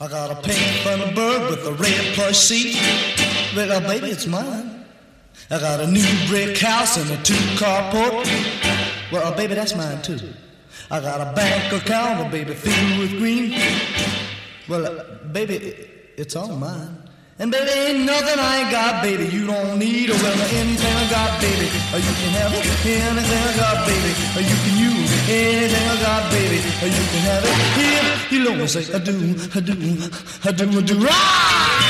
I got a pink Thunderbird with a red plush seat. Well, baby, it's mine. I got a new brick house and a 2-car port. Well, baby, that's mine too. I got a bank account, baby, filled with green. Well, baby, it's all mine. And baby, ain't nothing I ain't got, baby. You don't need a well, anything I got, baby. Or you can have it, anything I got, baby. Or you can use anything I got, baby. Or you can have it if you don't say I do, I do, I do, I do. Ah!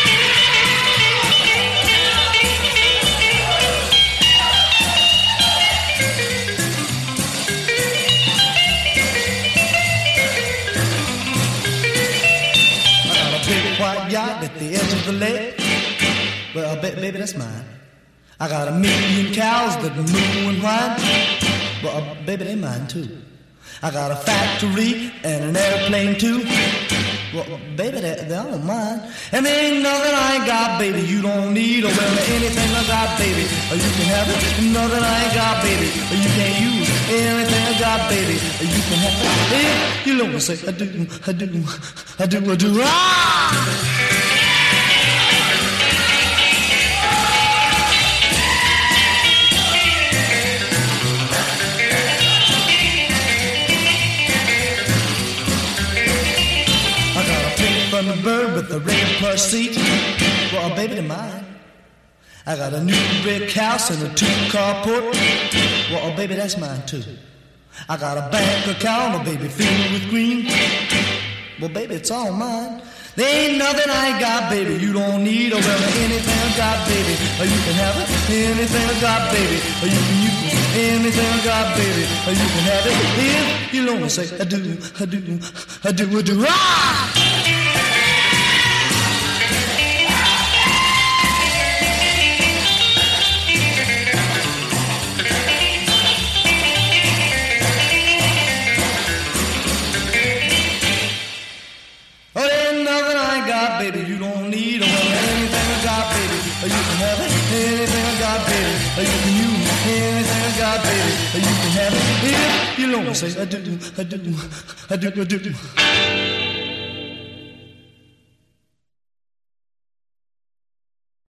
White yacht at the edge of the lake. Well, baby, that's mine. I got 1,000,000 cows that moo and whine. Well, baby, they mine too. I got a factory and an airplane too. Well, baby, they're all mine. And there ain't nothing I ain't got, baby. You don't need or well anything I got, baby. Or you can have it, nothing I ain't got, baby. Or you can't use anything I got, baby. Or you can have it if you know me say I do, I do, I do, I do. Ah! From a bird with a red plush seat. Well, baby, they're mine. I got a new brick house and a 2-car port. Well, baby, that's mine too. I got a bank account, baby, filled with green. Well, baby, it's all mine. There ain't nothing I ain't got, baby. You don't need or well anything I got, baby. Or you can have it, anything I got, baby. Or you can use anything I got, baby. Or you can have it if you don't say I do, I do, I do, I do. Ah! Baby, you don't need anything I got, baby. Or you can have it, anything I got, baby. Or you can use anything I got, baby. Or you can have it if you don't say I do, I do, I do, I do.